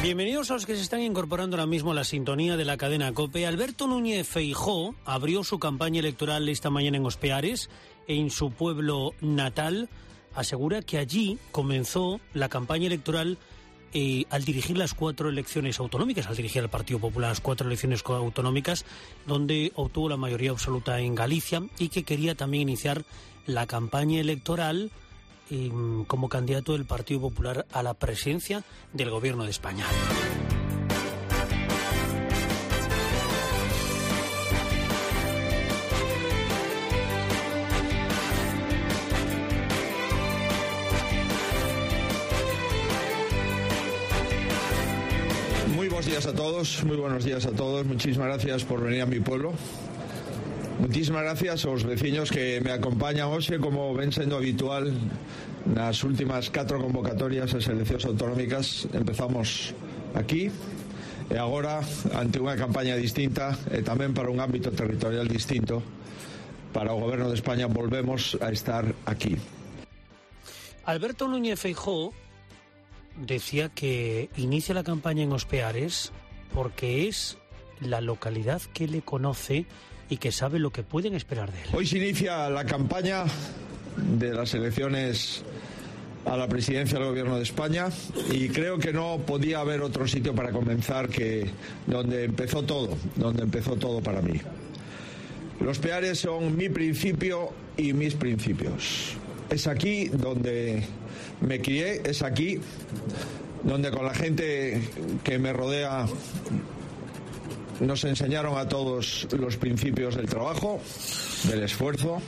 Bienvenidos a los que se están incorporando ahora mismo a la sintonía de la cadena COPE. Alberto Núñez Feijóo abrió su campaña electoral esta mañana en Ospeares, en su pueblo natal. Asegura que allí comenzó la campaña electoral al dirigir las 4 elecciones autonómicas, al dirigir al Partido Popular las 4 elecciones autonómicas, donde obtuvo la mayoría absoluta en Galicia, y que quería también iniciar la campaña electoral como candidato del Partido Popular a la presidencia del Gobierno de España. Muy buenos días a todos, muy buenos días a todos. Muchísimas gracias por venir a mi pueblo. Muchísimas gracias aos veciños que me acompañan hoxe, como ven sendo habitual nas últimas 4 convocatorias ás eleccións autonómicas. Empezamos aquí e agora ante unha campaña distinta e tamén para un ámbito territorial distinto. Para o Goberno de España volvemos a estar aquí. Alberto Núñez Feijóo decía que inicia la campaña en Ospeares porque es la localidad que le conoce y que sabe lo que pueden esperar de él. Hoy se inicia la campaña de las elecciones a la presidencia del Gobierno de España y creo que no podía haber otro sitio para comenzar que donde empezó todo para mí. Los Peares son mi principio y mis principios. Es aquí donde me crié, es aquí donde con la gente que me rodea nos enseñaron a todos los principios del trabajo, del esfuerzo.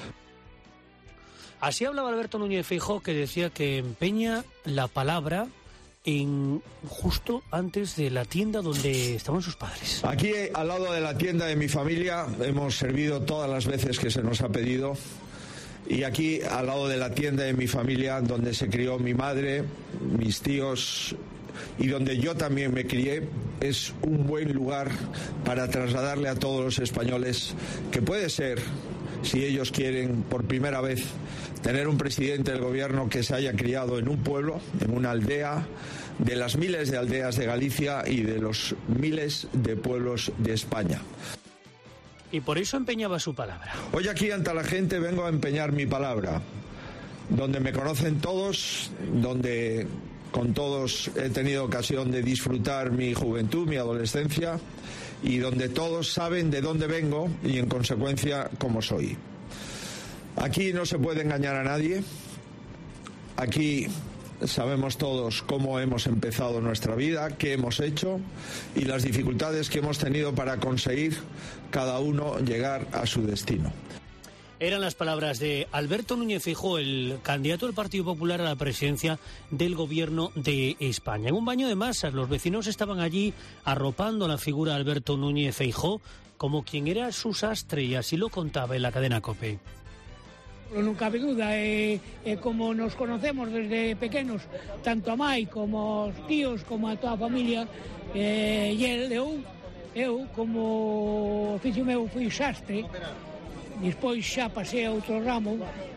Así hablaba Alberto Núñez Feijóo, que decía que empeña la palabra en justo antes de la tienda donde estaban sus padres. Aquí, al lado de la tienda de mi familia, hemos servido todas las veces que se nos ha pedido. Y aquí, al lado de la tienda de mi familia, donde se crió mi madre, mis tíos, y donde yo también me crié, es un buen lugar para trasladarle a todos los españoles que puede ser, si ellos quieren, por primera vez, tener un presidente del gobierno que se haya criado en un pueblo, en una aldea, de las miles de aldeas de Galicia y de los miles de pueblos de España. Y por eso empeñaba su palabra. Hoy aquí ante la gente vengo a empeñar mi palabra, donde me conocen todos, donde con todos he tenido ocasión de disfrutar mi juventud, mi adolescencia, y donde todos saben de dónde vengo y en consecuencia cómo soy. Aquí no se puede engañar a nadie. Aquí sabemos todos cómo hemos empezado nuestra vida, qué hemos hecho y las dificultades que hemos tenido para conseguir cada uno llegar a su destino. Eran las palabras de Alberto Núñez Feijóo, el candidato del Partido Popular a la presidencia del Gobierno de España. En un baño de masas, los vecinos estaban allí arropando la figura de Alberto Núñez Feijóo como quien era su sastre, y así lo contaba en la cadena COPE. Non cabe duda, como nos conocemos desde pequenos, tanto a mai como os tíos, como a toda a familia, e eu como oficio meu fui sastre. Despois xa pasei a outro ramo,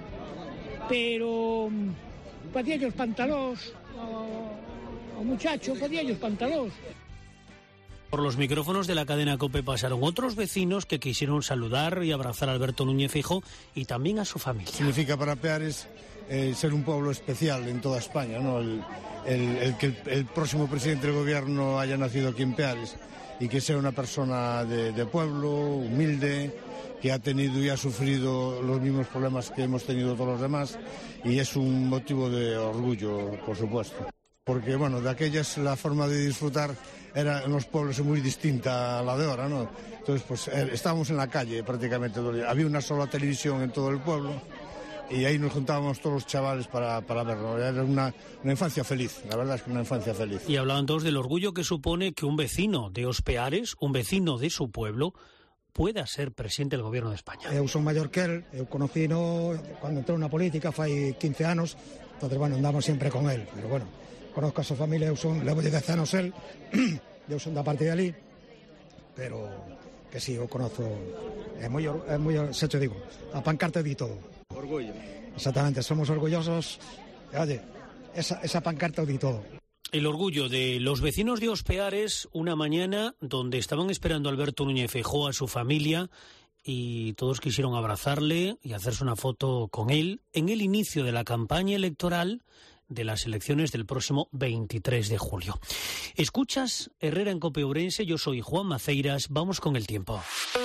pero facía os pantalós, o muchacho facía os pantalós. Por los micrófonos de la cadena COPE pasaron otros vecinos que quisieron saludar y abrazar a Alberto Núñez Feijóo y también a su familia. Significa para Peares ser un pueblo especial en toda España, ¿no? El que el próximo presidente del gobierno haya nacido aquí en Peares y que sea una persona de pueblo, humilde, que ha tenido y ha sufrido los mismos problemas que hemos tenido todos los demás, y es un motivo de orgullo, por supuesto. Porque, bueno, de aquellas la forma de disfrutar era en los pueblos muy distinta a la de ahora, ¿no? Entonces, pues estábamos en la calle prácticamente todo el día. Había una sola televisión en todo el pueblo y ahí nos juntábamos todos los chavales para verlo. Era una infancia feliz, la verdad es que una infancia feliz. Y hablaban todos del orgullo que supone que un vecino de Ospeares, un vecino de su pueblo, pueda ser presidente del Gobierno de España. Eu son maior que él, eu conocino cando entrou na política fai 15 anos, entonces, bueno, andamos sempre con él, pero bueno, conozco a súa familia, levo 10 anos él, eu son da parte de ali, pero que sí, eu conozo, é moi, xa te digo, a pancarta di todo. Orgullo. Exactamente, somos orgullosos, oye, esa pancarta di todo. El orgullo de los vecinos de Ospeares, una mañana donde estaban esperando a Alberto Núñez Feijóo, a su familia, y todos quisieron abrazarle y hacerse una foto con él en el inicio de la campaña electoral de las elecciones del próximo 23 de julio. Escuchas Herrera en COPE Ourense, yo soy Juan Maceiras, vamos con el tiempo.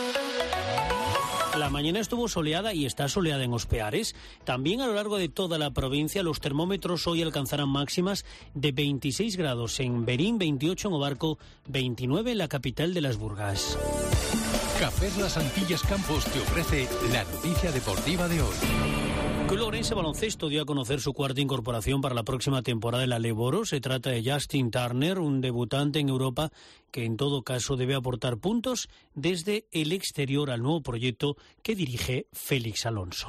La mañana estuvo soleada y está soleada en Ospeares. También a lo largo de toda la provincia los termómetros hoy alcanzarán máximas de 26 grados en Berín, 28 en Obarco, 29 en la capital de las Burgas. Cafés Las Antillas Campos te ofrece la noticia deportiva de hoy. Club Ourense Baloncesto dio a conocer su cuarta incorporación para la próxima temporada de la Leboro. Se trata de Justin Turner, un debutante en Europa que en todo caso debe aportar puntos desde el exterior al nuevo proyecto que dirige Félix Alonso.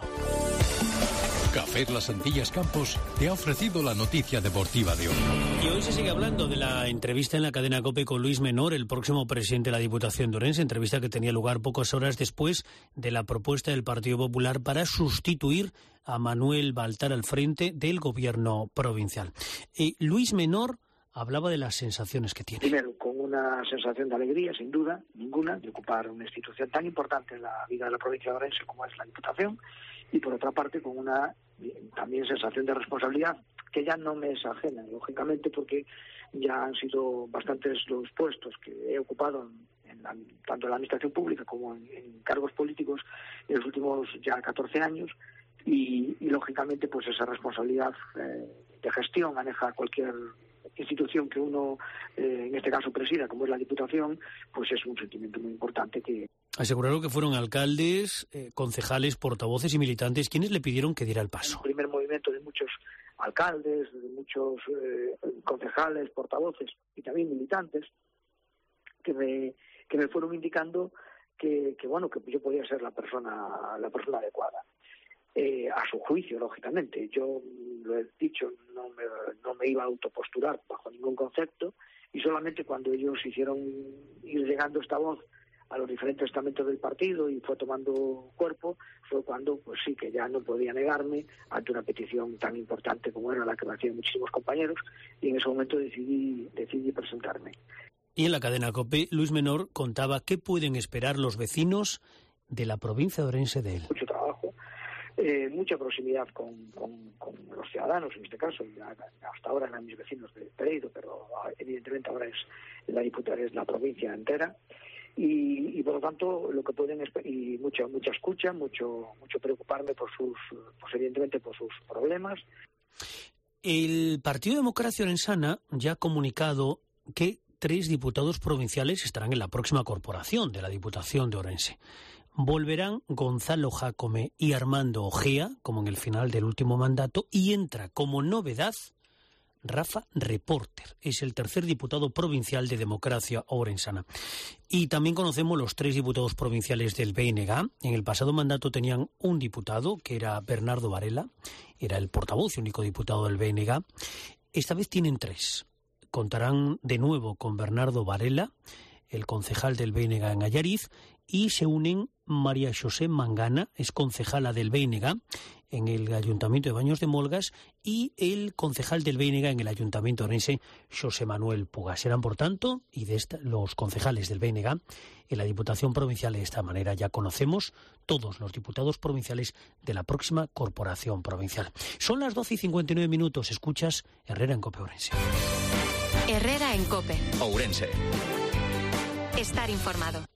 Cafés Las Antillas Campos te ha ofrecido la noticia deportiva de hoy. Y hoy se sigue hablando de la entrevista en la cadena COPE con Luis Menor, el próximo presidente de la Diputación de Ourense, entrevista que tenía lugar pocas horas después de la propuesta del Partido Popular para sustituir a Manuel Baltar al frente del gobierno provincial. Luis Menor hablaba de las sensaciones que tiene. Primero, con una sensación de alegría, sin duda, ninguna, de ocupar una institución tan importante en la vida de la provincia de Ourense como es la Diputación, y por otra parte con una también sensación de responsabilidad que ya no me es ajena, lógicamente, porque ya han sido bastantes los puestos que he ocupado tanto en la administración pública como en cargos políticos en los últimos ya 14 años y lógicamente pues esa responsabilidad de gestión maneja cualquier institución que uno en este caso presida, como es la Diputación, pues es un sentimiento muy importante que... Aseguraron que fueron alcaldes, concejales, portavoces y militantes quienes le pidieron que diera el paso. El primer movimiento de muchos alcaldes, de muchos concejales, portavoces y también militantes que me fueron indicando que yo podía ser la persona adecuada. A su juicio, lógicamente. Yo lo he dicho, no me iba a autopostular bajo ningún concepto y solamente cuando ellos hicieron ir llegando esta voz a los diferentes estamentos del partido y fue tomando cuerpo, fue cuando, pues sí, que ya no podía negarme ante una petición tan importante como era la que me hacían muchísimos compañeros y en ese momento decidí presentarme. Y en la cadena COPE, Luis Menor contaba qué pueden esperar los vecinos de la provincia de Ourense de él. Mucho trabajo, mucha proximidad con los ciudadanos, en este caso, hasta ahora eran mis vecinos de Pereiro, pero evidentemente ahora es la provincia entera. Y por lo tanto lo que pueden y mucha escucha, mucho preocuparme evidentemente por sus problemas. El Partido Democracia Orensana ya ha comunicado que 3 diputados provinciales estarán en la próxima corporación de la Diputación de Ourense. Volverán Gonzalo Jácome y Armando Ojea, como en el final del último mandato, y entra como novedad Rafa Reporter, es el tercer diputado provincial de Democracia Orensana. Y también conocemos los 3 diputados provinciales del BNG. En el pasado mandato tenían un diputado, que era Bernardo Varela, era el portavoz y único diputado del BNG. Esta vez tienen 3. Contarán de nuevo con Bernardo Varela, el concejal del BNG en Allariz, y se unen María José Mangana, es concejala del BNG en el Ayuntamiento de Baños de Molgas, y el concejal del BNG en el Ayuntamiento orense, José Manuel Puga. Serán, por tanto, los concejales del BNG en la Diputación Provincial. De esta manera ya conocemos todos los diputados provinciales de la próxima Corporación Provincial. Son las 12:59 minutos. Escuchas Herrera en COPE Ourense. Herrera en COPE Ourense. Estar informado.